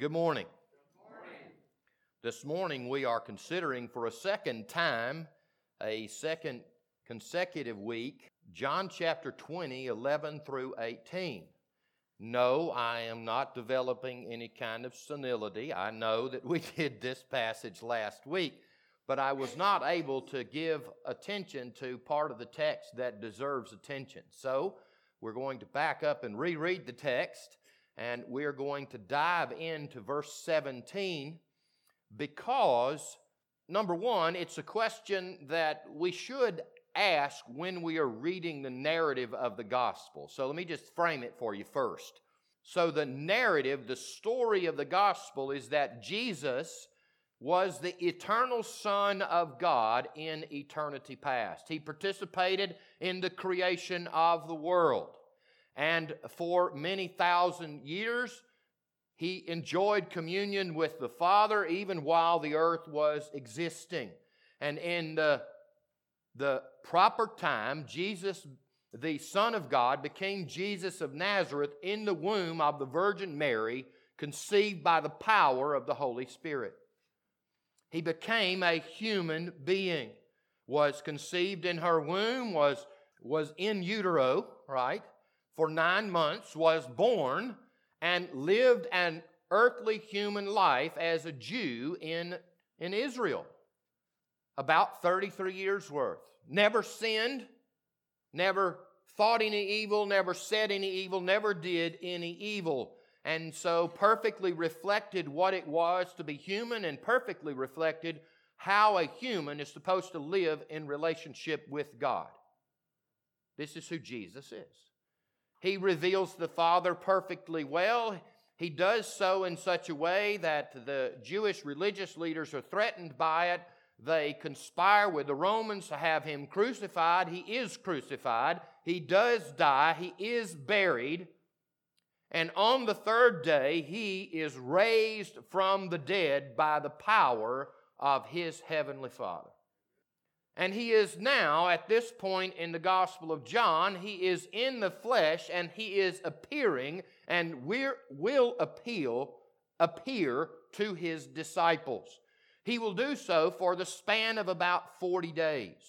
Good morning. This morning we are considering for a second time, a second consecutive week, John chapter 20, 11 through 18. No, I am not developing any kind of senility. I know that we did this passage last week, but I was not able to give attention to part of the text that deserves attention. So we're going to back up and reread the text, and we're going to dive into verse 17 because, number one, it's a question that we should ask when we are reading the narrative of the gospel. So let me just frame it for you first. So the narrative, the story of the gospel is that Jesus was the eternal Son of God in eternity past. He participated in the creation of the world. And for many thousand years, he enjoyed communion with the Father even while the earth was existing. And in the proper time, Jesus, the Son of God, became Jesus of Nazareth in the womb of the Virgin Mary, conceived by the power of the Holy Spirit. He became a human being, was conceived in her womb, was in utero, right? For 9 months, was born, and lived an earthly human life as a Jew in Israel. About 33 years worth. Never sinned, never thought any evil, never said any evil, never did any evil. And so perfectly reflected what it was to be human and perfectly reflected how a human is supposed to live in relationship with God. This is who Jesus is. He reveals the Father perfectly well. He does so in such a way that the Jewish religious leaders are threatened by it. They conspire with the Romans to have him crucified. He is crucified. He does die. He is buried. And on the third day, he is raised from the dead by the power of his heavenly Father. And he is now, at this point in the Gospel of John, he is in the flesh and he is appearing and will appear to his disciples. He will do so for the span of about 40 days.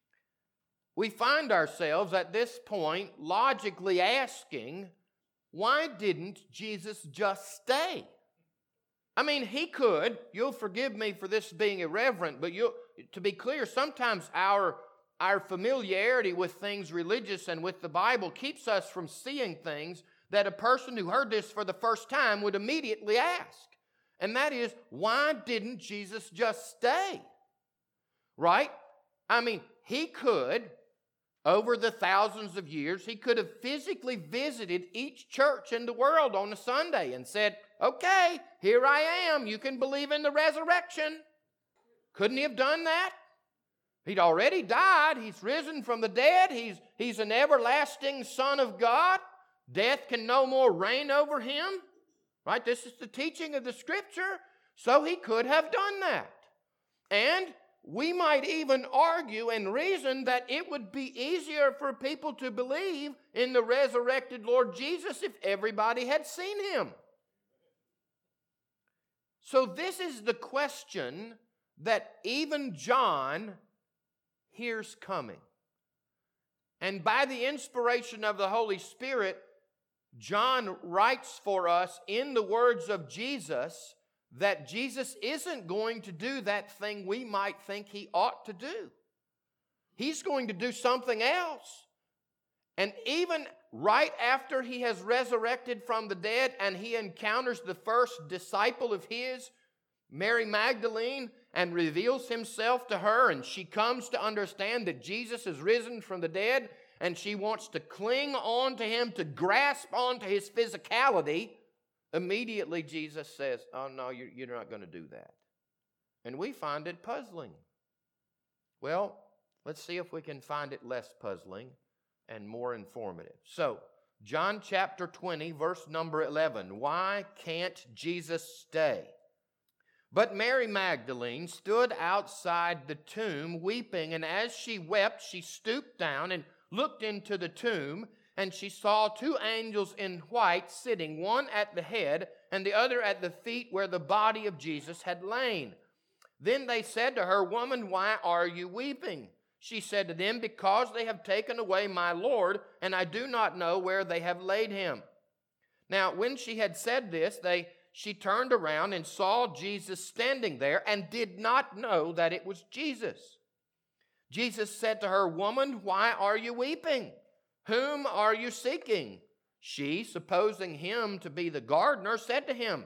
We find ourselves at this point logically asking, why didn't Jesus just stay? I mean, he could. You'll forgive me for this being irreverent, but to be clear, sometimes our familiarity with things religious and with the Bible keeps us from seeing things that a person who heard this for the first time would immediately ask. And that is, why didn't Jesus just stay? Right? I mean, he could, over the thousands of years, he could have physically visited each church in the world on a Sunday and said, okay, here I am. You can believe in the resurrection. Couldn't he have done that? He'd already died. He's risen from the dead. He's an everlasting Son of God. Death can no more reign over him. Right? This is the teaching of the Scripture. So he could have done that. And we might even argue and reason that it would be easier for people to believe in the resurrected Lord Jesus if everybody had seen him. So this is the question that even John hears coming. And by the inspiration of the Holy Spirit, John writes for us in the words of Jesus that Jesus isn't going to do that thing we might think he ought to do. He's going to do something else. And even right after he has resurrected from the dead and he encounters the first disciple of his, Mary Magdalene, and reveals himself to her, and she comes to understand that Jesus is risen from the dead, and she wants to cling on to him, to grasp onto his physicality. Immediately Jesus says, oh no, you're not going to do that. And we find it puzzling. Well, let's see if we can find it less puzzling and more informative. So, John chapter 20, verse number 11. Why can't Jesus stay? But Mary Magdalene stood outside the tomb weeping, and as she wept, she stooped down and looked into the tomb, and she saw two angels in white sitting, one at the head and the other at the feet where the body of Jesus had lain. Then they said to her, Woman, why are you weeping? She said to them, Because they have taken away my Lord, and I do not know where they have laid him. Now, when she had said this, she turned around and saw Jesus standing there and did not know that it was Jesus. Jesus said to her, Woman, why are you weeping? Whom are you seeking? She, supposing him to be the gardener, said to him,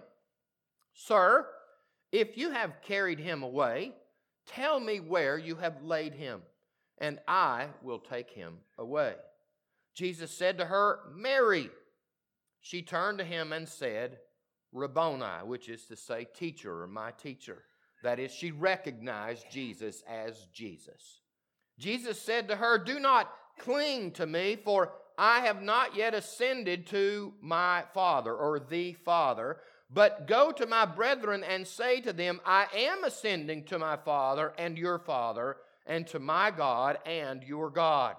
Sir, if you have carried him away, tell me where you have laid him, and I will take him away. Jesus said to her, Mary. She turned to him and said, Rabboni, which is to say teacher or my teacher. That is, she recognized Jesus as Jesus. Jesus said to her, Do not cling to me, for I have not yet ascended to my Father or the Father, but go to my brethren and say to them, I am ascending to my Father and your Father, and to my God and your God.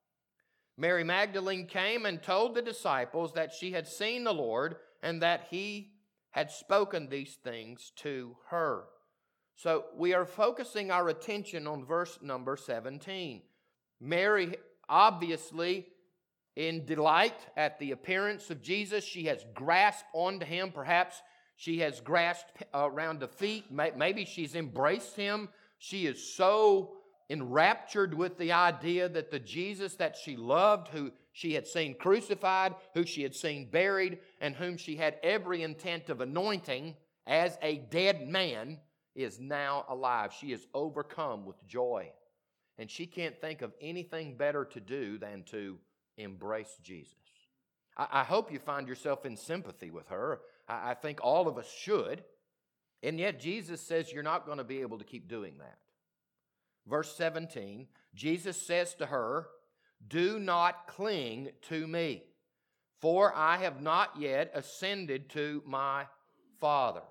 Mary Magdalene came and told the disciples that she had seen the Lord and that he had spoken these things to her. So we are focusing our attention on verse number 17. Mary, obviously, in delight at the appearance of Jesus, she has grasped onto him. Perhaps she has grasped around the feet. Maybe she's embraced him. She is so enraptured with the idea that the Jesus that she loved, who she had seen crucified, who she had seen buried, and whom she had every intent of anointing as a dead man, is now alive. She is overcome with joy. And she can't think of anything better to do than to embrace Jesus. I hope you find yourself in sympathy with her. I think all of us should. And yet Jesus says you're not going to be able to keep doing that. Verse 17, Jesus says to her, Do not cling to me, for I have not yet ascended to my Father.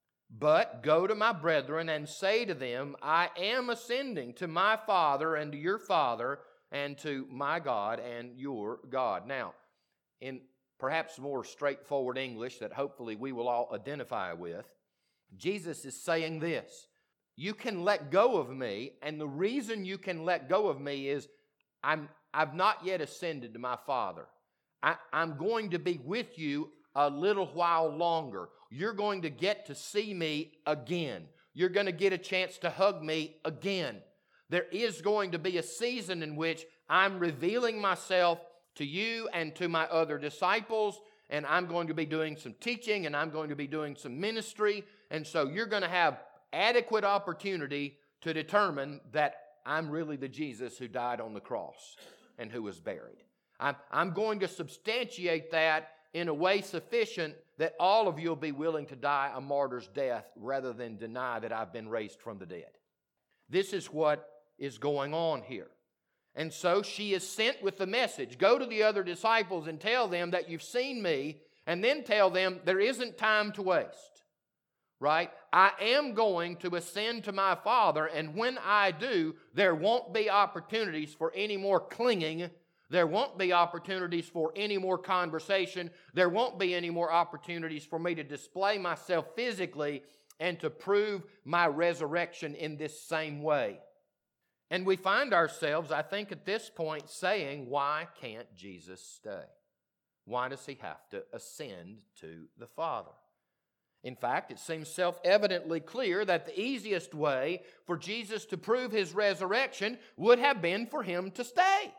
But go to my brethren and say to them, I am ascending to my Father and to your Father, and to my God and your God. Now, in perhaps more straightforward English that hopefully we will all identify with, Jesus is saying this: you can let go of me, and the reason you can let go of me is I've not yet ascended to my Father. I'm going to be with you a little while longer. You're going to get to see me again. You're going to get a chance to hug me again. There is going to be a season in which I'm revealing myself to you and to my other disciples, and I'm going to be doing some teaching, and I'm going to be doing some ministry, and so you're going to have adequate opportunity to determine that I'm really the Jesus who died on the cross and who was buried. I'm going to substantiate that in a way sufficient that all of you will be willing to die a martyr's death rather than deny that I've been raised from the dead. This is what is going on here. And so she is sent with the message, go to the other disciples and tell them that you've seen me, and then tell them there isn't time to waste, right? I am going to ascend to my Father, and when I do, there won't be opportunities for any more clinging. There won't be opportunities for any more conversation. There won't be any more opportunities for me to display myself physically and to prove my resurrection in this same way. And we find ourselves, I think, at this point saying, why can't Jesus stay? Why does he have to ascend to the Father? In fact, it seems self-evidently clear that the easiest way for Jesus to prove his resurrection would have been for him to stay.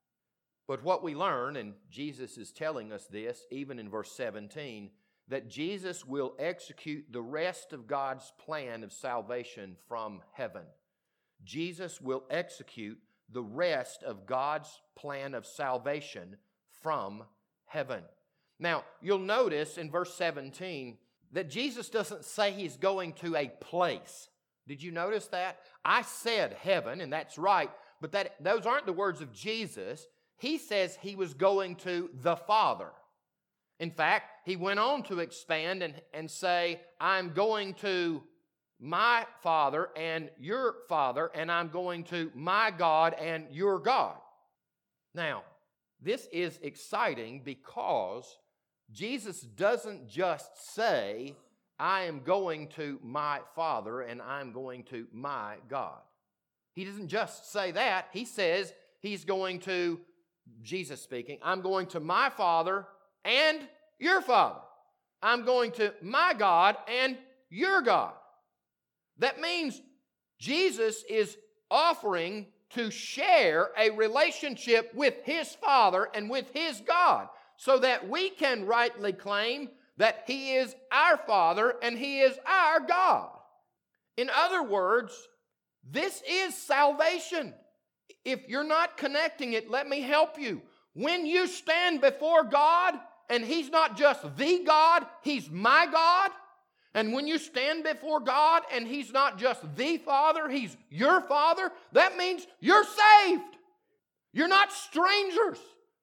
But what we learn, and Jesus is telling us this even in verse 17, that Jesus will execute the rest of God's plan of salvation from heaven. Jesus will execute the rest of God's plan of salvation from heaven. Now, you'll notice in verse 17 that Jesus doesn't say he's going to a place. Did you notice that? I said heaven, and that's right, but those aren't the words of Jesus. He says he was going to the Father. In fact, he went on to expand and say, I'm going to my Father and your Father, and I'm going to my God and your God. Now, this is exciting because Jesus doesn't just say, I am going to my Father and I'm going to my God. He doesn't just say that. He says he's going to, Jesus speaking, I'm going to my Father and your Father. I'm going to my God and your God. That means Jesus is offering to share a relationship with His Father and with His God so that we can rightly claim that He is our Father and He is our God. In other words, this is salvation. If you're not connecting it, let me help you. When you stand before God, and He's not just the God, He's my God. And when you stand before God and He's not just the Father, He's your Father, that means you're saved. You're not strangers.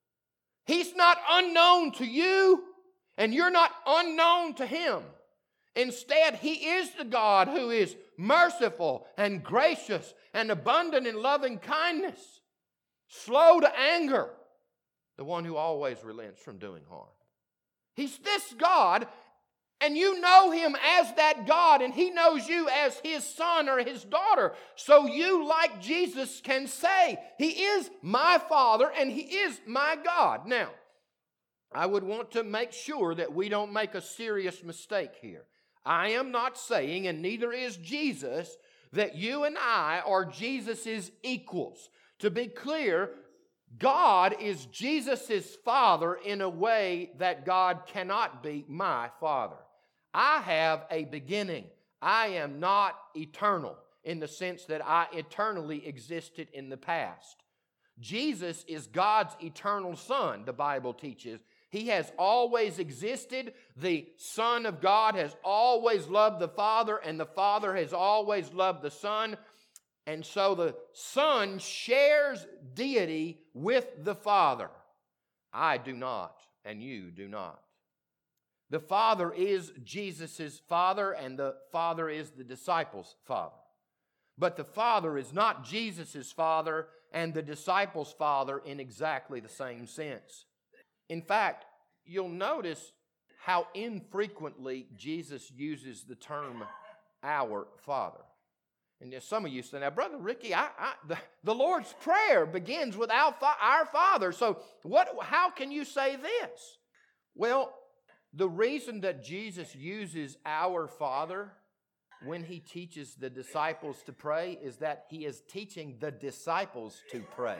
He's not unknown to you, and you're not unknown to Him. Instead, He is the God who is merciful and gracious and abundant in loving kindness, slow to anger, the one who always relents from doing harm. He's this God, and you know Him as that God, and He knows you as His son or His daughter. So you, like Jesus, can say, He is my Father and He is my God. Now, I would want to make sure that we don't make a serious mistake here. I am not saying, and neither is Jesus, that you and I are Jesus' equals. To be clear, God is Jesus' Father in a way that God cannot be my Father. I have a beginning. I am not eternal in the sense that I eternally existed in the past. Jesus is God's eternal Son, the Bible teaches. He has always existed. The Son of God has always loved the Father, and the Father has always loved the Son. And so the Son shares deity with the Father. I do not, and you do not. The Father is Jesus' Father, and the Father is the disciples' Father. But the Father is not Jesus' Father and the disciples' Father in exactly the same sense. In fact, you'll notice how infrequently Jesus uses the term our Father. And some of you say, now, Brother Ricky, the Lord's Prayer begins with our Father. So how can you say this? Well, the reason that Jesus uses our Father when He teaches the disciples to pray is that He is teaching the disciples to pray.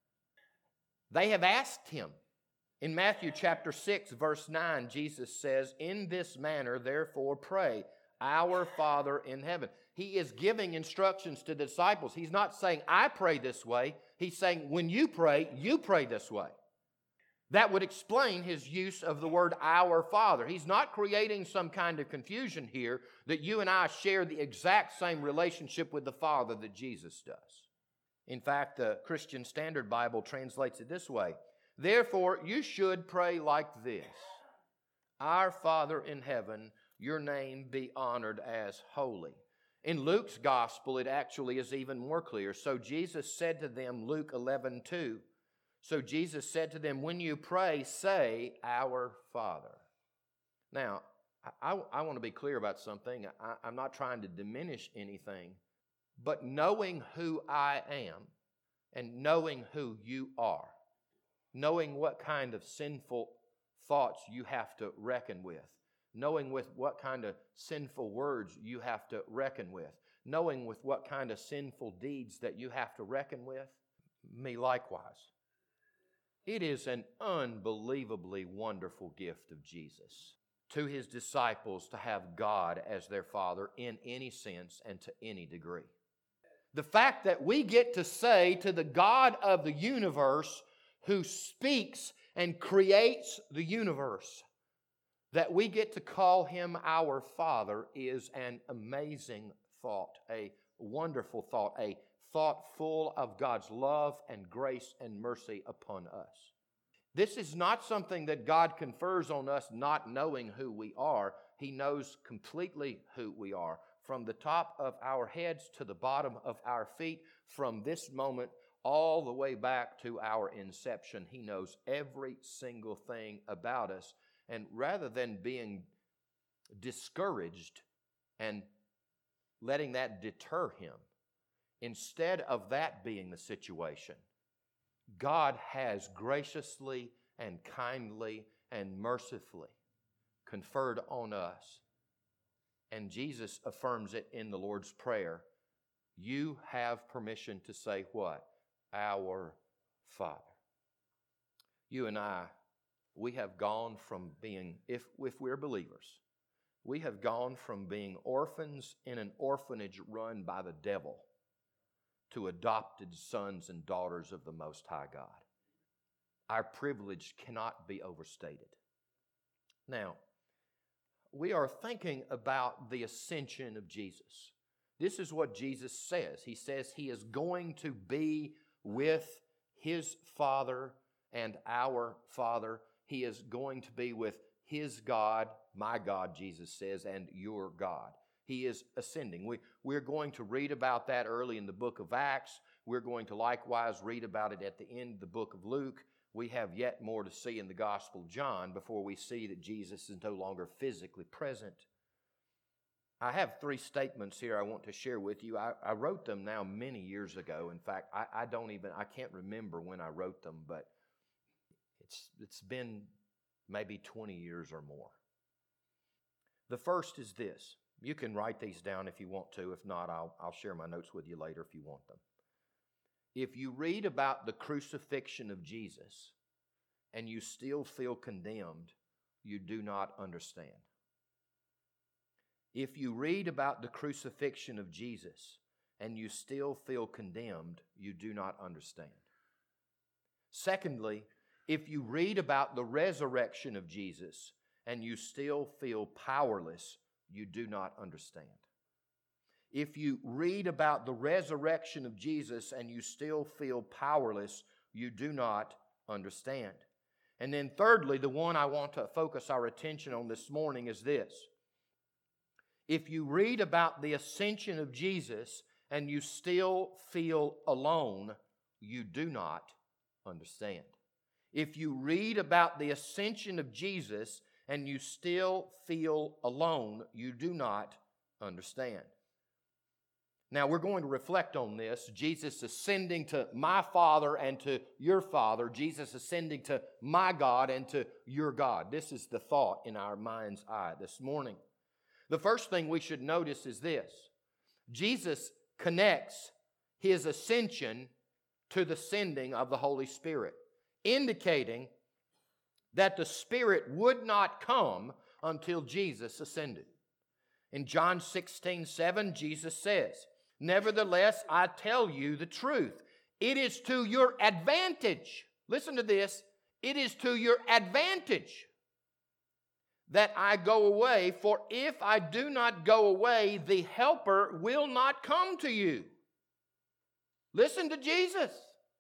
They have asked Him. In Matthew chapter 6, verse 9, Jesus says, in this manner, therefore, pray, our Father in heaven. He is giving instructions to the disciples. He's not saying, I pray this way. He's saying, when you pray this way. That would explain His use of the word our Father. He's not creating some kind of confusion here that you and I share the exact same relationship with the Father that Jesus does. In fact, the Christian Standard Bible translates it this way. Therefore, you should pray like this. Our Father in heaven, your name be honored as holy. In Luke's gospel, it actually is even more clear. So Jesus said to them, Luke 11:2, so Jesus said to them, when you pray, say, our Father. Now, I want to be clear about something. I'm not trying to diminish anything, but knowing who I am and knowing who you are, knowing what kind of sinful thoughts you have to reckon with, knowing with what kind of sinful words you have to reckon with, knowing with what kind of sinful deeds that you have to reckon with, me likewise. It is an unbelievably wonderful gift of Jesus to His disciples to have God as their Father in any sense and to any degree. The fact that we get to say to the God of the universe who speaks and creates the universe, that we get to call Him our Father is an amazing thought, a wonderful thought, a thought full of God's love and grace and mercy upon us. This is not something that God confers on us not knowing who we are. He knows completely who we are. From the top of our heads to the bottom of our feet, from this moment all the way back to our inception, He knows every single thing about us. And rather than being discouraged and letting that deter him, instead of that being the situation, God has graciously and kindly and mercifully conferred on us, and Jesus affirms it in the Lord's Prayer. You have permission to say what? Our Father. You and I, we have gone from being, if we're believers, we have gone from being orphans in an orphanage run by the devil to adopted sons and daughters of the Most High God. Our privilege cannot be overstated. Now, we are thinking about the ascension of Jesus. This is what Jesus says. He says He is going to be with His Father and our Father. He is going to be with His God, my God, Jesus says, and your God. He is ascending. We're going to read about that early in the book of Acts. We're going to likewise read about it at the end of the book of Luke. We have yet more to see in the Gospel of John before we see that Jesus is no longer physically present. I have 3 statements here I want to share with you. I wrote them now many years ago. In fact, I can't remember when I wrote them, but it's been maybe 20 years or more. The first is this. You can write these down if you want to. If not, I'll share my notes with you later if you want them. If you read about the crucifixion of Jesus and you still feel condemned, you do not understand. If you read about the crucifixion of Jesus and you still feel condemned, you do not understand. Secondly, if you read about the resurrection of Jesus and you still feel powerless, you do not understand. If you read about the resurrection of Jesus and you still feel powerless, you do not understand. And then thirdly, the one I want to focus our attention on this morning is this. If you read about the ascension of Jesus and you still feel alone, you do not understand. If you read about the ascension of Jesus and you still feel alone, you do not understand. Now, we're going to reflect on this. Jesus ascending to my Father and to your Father. Jesus ascending to my God and to your God. This is the thought in our mind's eye this morning. The first thing we should notice is this. Jesus connects His ascension to the sending of the Holy Spirit, indicating that the Spirit would not come until Jesus ascended. In John 16:7, Jesus says, "Nevertheless, I tell you the truth. It is to your advantage." Listen to this. It is to your advantage that I go away, for if I do not go away, the Helper will not come to you. Listen to Jesus.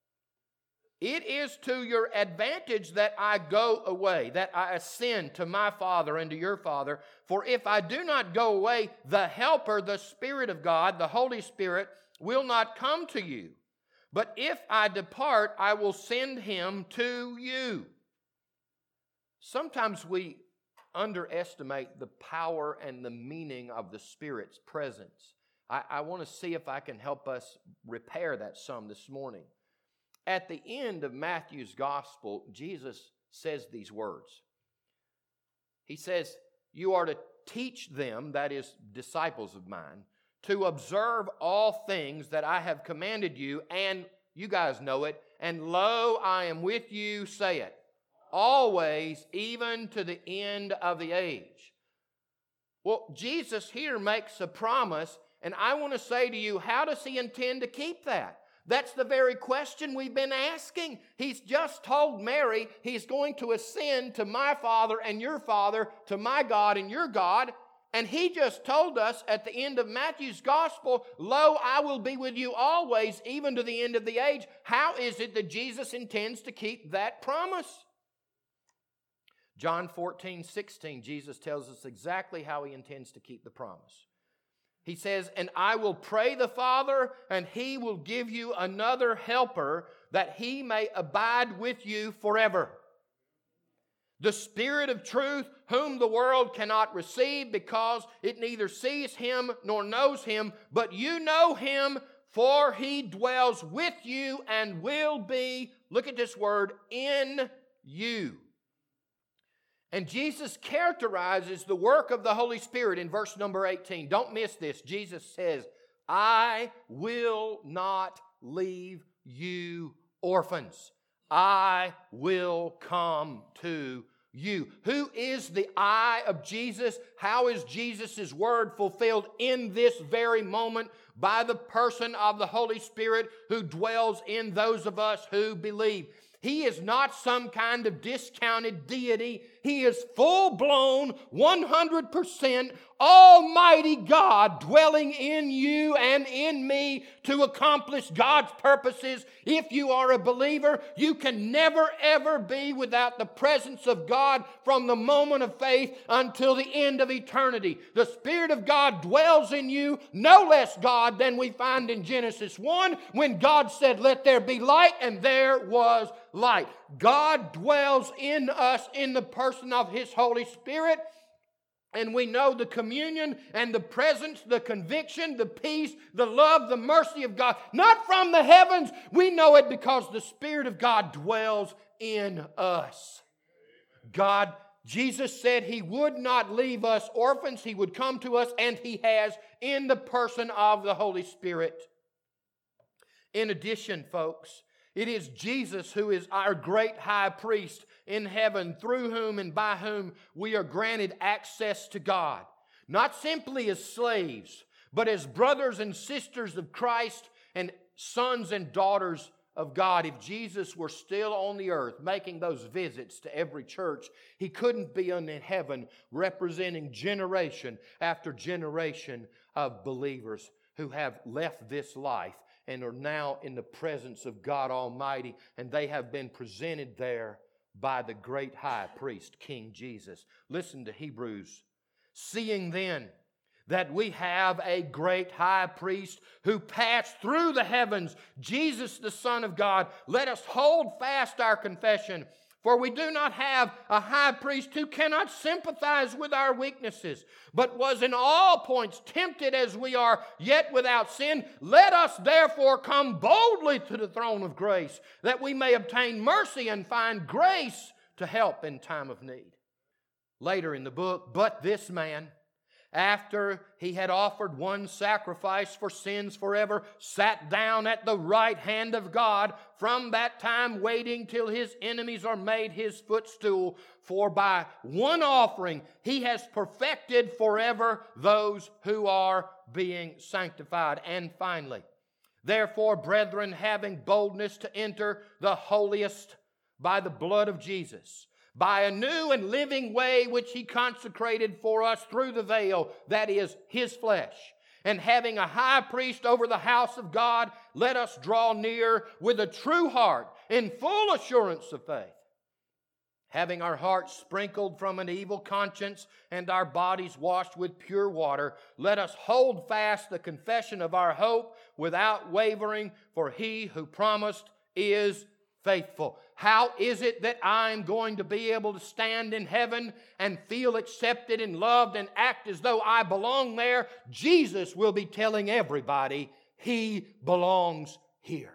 It is to your advantage that I go away, that I ascend to my Father and to your Father. For if I do not go away, the Helper, the Spirit of God, the Holy Spirit, will not come to you. But if I depart, I will send Him to you. Sometimes we underestimate the power and the meaning of the Spirit's presence. I want to see if I can help us repair that some this morning. At the end of Matthew's gospel, Jesus says these words. He says, "You are to teach them," that is, disciples of mine, "to observe all things that I have commanded you," and you guys know it, "and lo, I am with you," say it, "always, even to the end of the age." Well, Jesus here makes a promise, and I want to say to you, how does He intend to keep that? That's the very question we've been asking. He's just told Mary He's going to ascend to my Father and your Father, to my God and your God. And He just told us at the end of Matthew's gospel, "Lo, I will be with you always, even to the end of the age." How is it that Jesus intends to keep that promise? John 14:16, Jesus tells us exactly how He intends to keep the promise. He says, "And I will pray the Father, and He will give you another helper, that He may abide with you forever." The Spirit of truth, whom the world cannot receive because it neither sees Him nor knows Him, but you know Him, for He dwells with you and will be, look at this word, in you. And Jesus characterizes the work of the Holy Spirit in verse number 18. Don't miss this. Jesus says, I will not leave you orphans. I will come to you. Who is the I of Jesus? How is Jesus' word fulfilled in this very moment? By the person of the Holy Spirit who dwells in those of us who believe. He is not some kind of discounted deity. He is full-blown, 100% Almighty God dwelling in you and in me to accomplish God's purposes. If you are a believer, you can never ever be without the presence of God from the moment of faith until the end of eternity. The Spirit of God dwells in you, no less God than we find in Genesis 1 when God said, let there be light, and there was light. God dwells in us in the person of His Holy Spirit. And we know the communion and the presence, the conviction, the peace, the love, the mercy of God. Not from the heavens. We know it because the Spirit of God dwells in us. Jesus said He would not leave us orphans. He would come to us, and He has in the person of the Holy Spirit. In addition, folks, it is Jesus who is our great high priest in heaven, through whom and by whom we are granted access to God. Not simply as slaves, but as brothers and sisters of Christ and sons and daughters of God. If Jesus were still on the earth making those visits to every church, He couldn't be in heaven representing generation after generation of believers who have left this life and are now in the presence of God Almighty, and they have been presented there by the great high priest, King Jesus. Listen to Hebrews. Seeing then that we have a great high priest who passed through the heavens, Jesus the Son of God, let us hold fast our confession. For we do not have a high priest who cannot sympathize with our weaknesses, but was in all points tempted as we are, yet without sin. Let us therefore come boldly to the throne of grace, that we may obtain mercy and find grace to help in time of need. Later in the book, but this man, after he had offered one sacrifice for sins forever, sat down at the right hand of God, from that time waiting till his enemies are made his footstool. For by one offering He has perfected forever those who are being sanctified. And finally, therefore, brethren, having boldness to enter the holiest by the blood of Jesus, by a new and living way which He consecrated for us through the veil, that is, His flesh. And having a high priest over the house of God, let us draw near with a true heart in full assurance of faith, having our hearts sprinkled from an evil conscience and our bodies washed with pure water. Let us hold fast the confession of our hope without wavering, for He who promised is faithful. How is it that I'm going to be able to stand in heaven and feel accepted and loved and act as though I belong there? Jesus will be telling everybody He belongs here.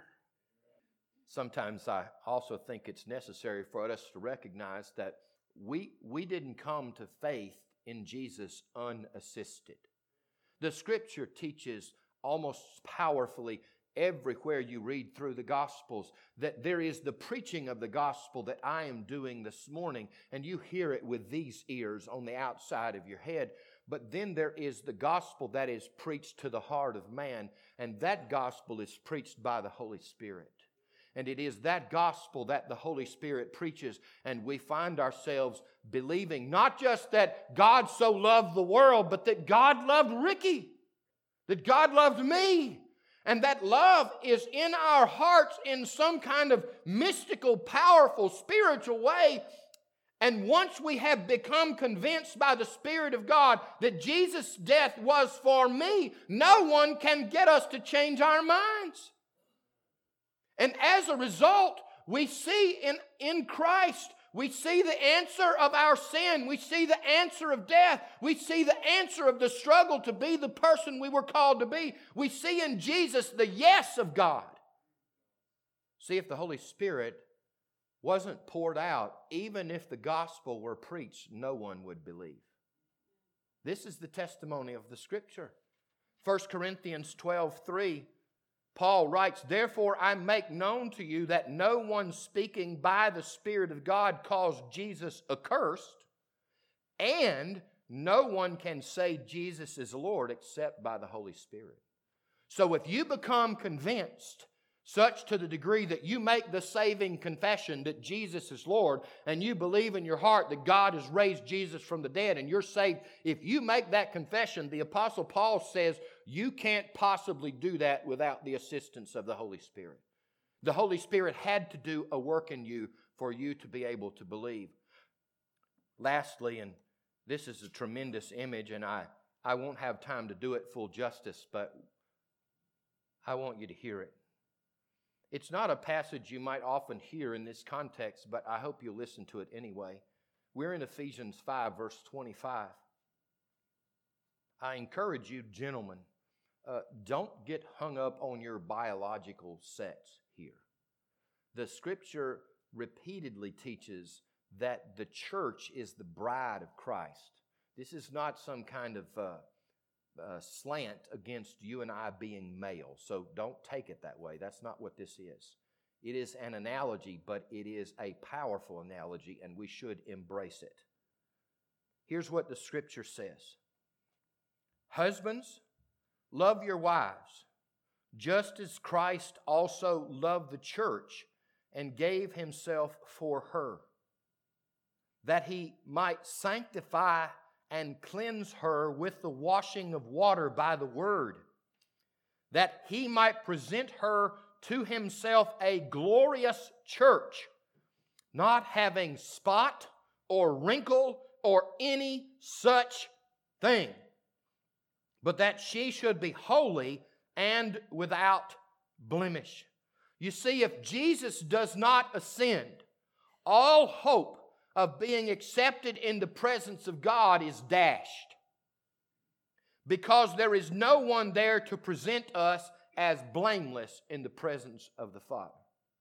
Sometimes I also think it's necessary for us to recognize that we didn't come to faith in Jesus unassisted. The Scripture teaches almost powerfully everywhere you read through the Gospels that there is the preaching of the gospel that I am doing this morning, and you hear it with these ears on the outside of your head. But then there is the gospel that is preached to the heart of man, and that gospel is preached by the Holy Spirit. And it is that gospel that the Holy Spirit preaches, and we find ourselves believing not just that God so loved the world, but that God loved Ricky, that God loved me. And that love is in our hearts in some kind of mystical, powerful, spiritual way. And once we have become convinced by the Spirit of God that Jesus' death was for me, no one can get us to change our minds. And as a result, we see in Christ, We see the answer of our sin. We see the answer of death. We see the answer of the struggle to be the person we were called to be. We see in Jesus the yes of God. See, if the Holy Spirit wasn't poured out, even if the gospel were preached, no one would believe. This is the testimony of the Scripture. 1 Corinthians 12:3, Paul writes, "Therefore I make known to you that no one speaking by the Spirit of God calls Jesus accursed, and no one can say Jesus is Lord except by the Holy Spirit." So if you become convinced, such to the degree that you make the saving confession that Jesus is Lord, and you believe in your heart that God has raised Jesus from the dead and you're saved, if you make that confession, the Apostle Paul says you can't possibly do that without the assistance of the Holy Spirit. The Holy Spirit had to do a work in you for you to be able to believe. Lastly, and this is a tremendous image, and I won't have time to do it full justice, but I want you to hear it. It's not a passage you might often hear in this context, but I hope you'll listen to it anyway. We're in Ephesians 5, verse 25. I encourage you, gentlemen, don't get hung up on your biological sex here. The Scripture repeatedly teaches that the church is the bride of Christ. This is not some kind of slant against you and I being male. So don't take it that way. That's not what this is. It is an analogy, but it is a powerful analogy, and we should embrace it. Here's what the Scripture says. Husbands, love your wives, just as Christ also loved the church and gave himself for her, that he might sanctify and cleanse her with the washing of water by the word, that he might present her to himself a glorious church, not having spot or wrinkle or any such thing, but that she should be holy and without blemish. You see, if Jesus does not ascend, all hope of being accepted in the presence of God is dashed, because there is no one there to present us as blameless in the presence of the Father.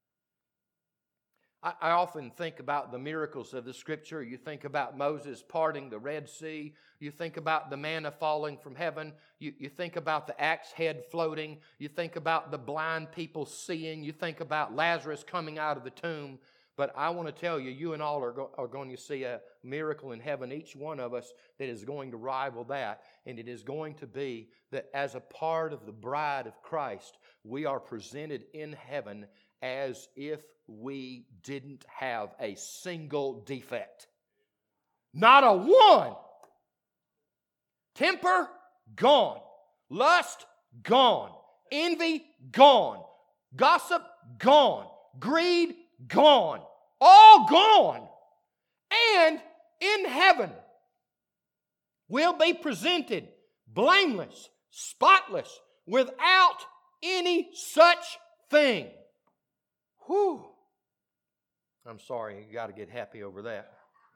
I often think about the miracles of the Scripture. You think about Moses parting the Red Sea. You think about the manna falling from heaven. You think about the axe head floating. You think about the blind people seeing. You think about Lazarus coming out of the tomb. But I want to tell you, you and all are going to see a miracle in heaven, each one of us, that is going to rival that. And it is going to be that as a part of the bride of Christ, we are presented in heaven as if we didn't have a single defect. Not a one. Temper, gone. Lust, gone. Envy, gone. Gossip, gone. Greed, gone. All gone. And in heaven, we'll be presented blameless, spotless, without any such thing. Whew. I'm sorry, you got to get happy over that.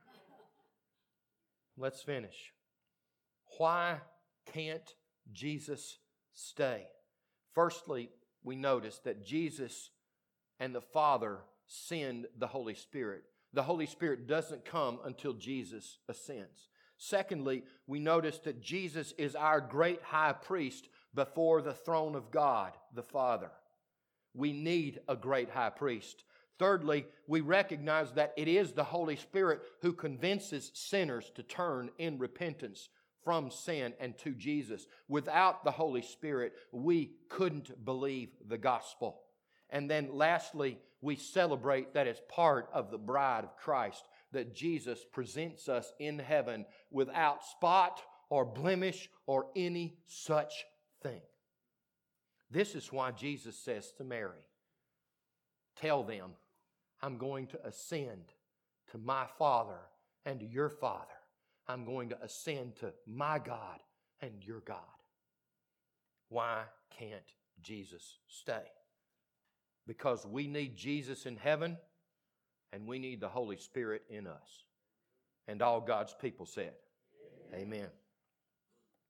Let's finish. Why can't Jesus stay? Firstly, we notice that Jesus and the Father send the Holy Spirit. The Holy Spirit doesn't come until Jesus ascends. Secondly, we notice that Jesus is our great high priest before the throne of God, the Father. We need a great high priest. Thirdly, we recognize that it is the Holy Spirit who convinces sinners to turn in repentance from sin and to Jesus. Without the Holy Spirit, we couldn't believe the gospel. And then lastly, we celebrate that as part of the bride of Christ, that Jesus presents us in heaven without spot or blemish or any such thing. This is why Jesus says to Mary, tell them, I'm going to ascend to my Father and to your Father. I'm going to ascend to my God and your God. Why can't Jesus stay? Because we need Jesus in heaven, And we need the Holy Spirit in us. And all God's people said, Amen.